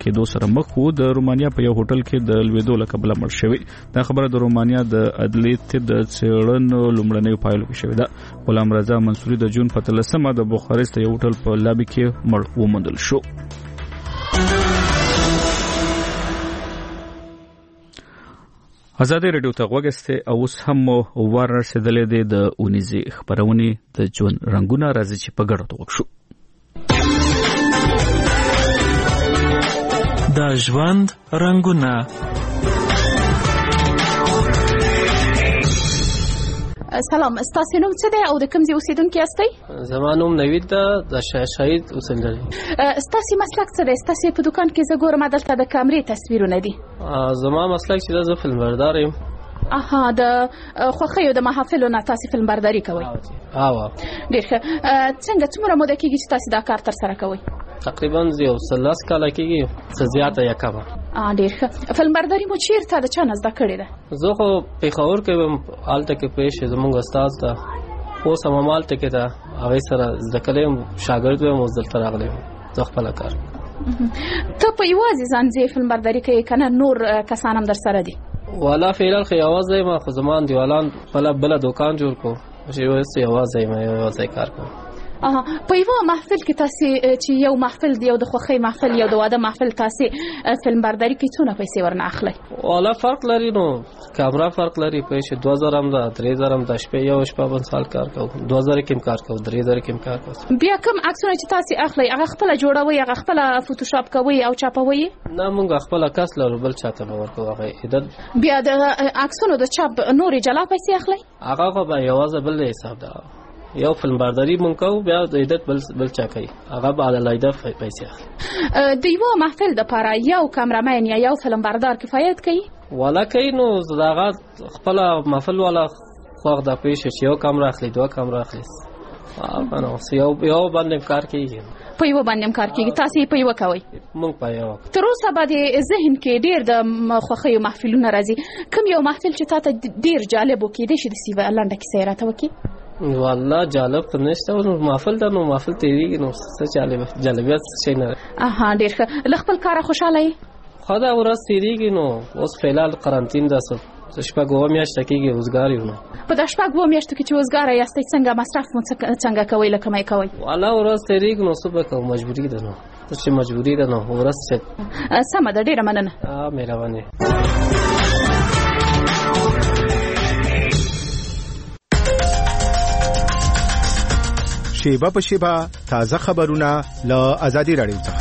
کېدو سره مخ وو. د رومانیا په یو هوټل کې د لویدو له کبله مړ شوی. دا خبره د رومانیا د عدلیت د څېړنو لومړنیو پایلو کې شوې ده. غلام رضا منصوري د جون په 13 د بوخارست یو هوټل په لابي کې مړ وموندل شو. ازادي رادیو ته غوږسته او اوس هم ورسېدلې ده د اونیزي خبرونه د ژوند رنگونه راځي چې په ګډه توګه شو. د ژوند رنگونه. سلام، ستاسو نوم څه دی او د کوم ځای اوسیدونکي یاستئ؟ زما نوم نوید ده، د شهید اوسېدل. ستاسو مسلک څه دی؟ ستاسو په دکان کې زه ګورم دلته د کیمرې تصویرونه دي. زما مسلک چې زه فلم بردار یم. د خوښیو د محافلو نه تاسو فلم برداري کوئ؟ ډېر ښه. څنګه څومره موده کېږي چې تاسو دا کار ترسره کوئ؟ تقریبا یو 13 کاله کېږي، څه زیاته یا کمه. ډېر ښه. فلم برداري مو چیرته د چا نه زده کړې ده؟ زه خو پېښور کې وم، هلته کې پېښ زموږ استاد ته اوس هم همالته کې ده، هغې سره زده کړی یم، شاګرد وم، اوس دلته راغلی یم زه خپله کار. ته په یوازې ځان ځې فلم برداري کوې که نه نور کسان هم در سره دي؟ والا فعلا خو یوازې یم، خو زما انډیوالان بله دوکان جوړ کړو چې اوس یوازې یم، یوازې کار کوم. په یو محفل کې تاسو چې یو محفل دی، یو د خوښۍ محفل، یو د واده محفل، تاسو فلم برداري کې څونه پیسې ورنه اخلي؟ والا فرق لري، نو کیمرا فرق لري، پیسې 2000 هم ده، 3000 هم ده. شپه یو شپه بل سال کار کوم، 2000 کې کار کوم، 3000 کې کار کوم. بیا کوم عکسونه چې تاسو اخلي هغه خپل جوړوي، هغه خپل فوټوشاپ کوي او چاپوي؟ نه، موږ خپل کس لرو، بل چاته به ورکو هغه عدد. بیا د عکسونو د چاپ نورې جلا پیسې اخلي؟ هغه خو به یوازې بل حساب ده. یو فلم برداری مونږ کوو، بیا د عدد بل چا کوي، هغه به علاوه پیسې اخلي. د یو محفل د لپاره یو کیمرامین یا یو فلم بردار کفایت کوي؟ والا کوي، نو هغه خپل محفل والا خو د پیسې یو کیمرا اخلي، دوه کیمرا اخلي. یو باندې کار کوي، په یو باندې کار کوي. تاسو په یو کوي؟ مونږ په یو. تر اوسه به د ذهن کې ډیر د خوښیو محفلونه راځي. کوم یو محفل چې تاسو ډیر جالب وکړي چې د سیوه لنډه کیسه راته وکړي؟ والله جالب خو نشته، نو محفل ده، نو محفل تیریږي، نو څه جالبیت شي نه. ډېر ښه. له خپل کاره خوشحاله یې؟ خو دا ورځ تیریږي، نو اوس فعلال قرنطین ده، شپږ اوه میاشته کېږي اوزګار یو. نو په دا شپږ اوه میاشتو کې چې اوزګاره یاستئ څنګه مصرف مو څنګه کوئ، له کومه یې کوئ؟ والله ورځ تیریږي، نو څه به کوو، مجبوري ده، نو چې مجبوري ده، نو ورځ چې سمه ده. ډېره مننه. مهرباني. شیبه په شیبه تازه خبرونه له ازادي رادیو څخه.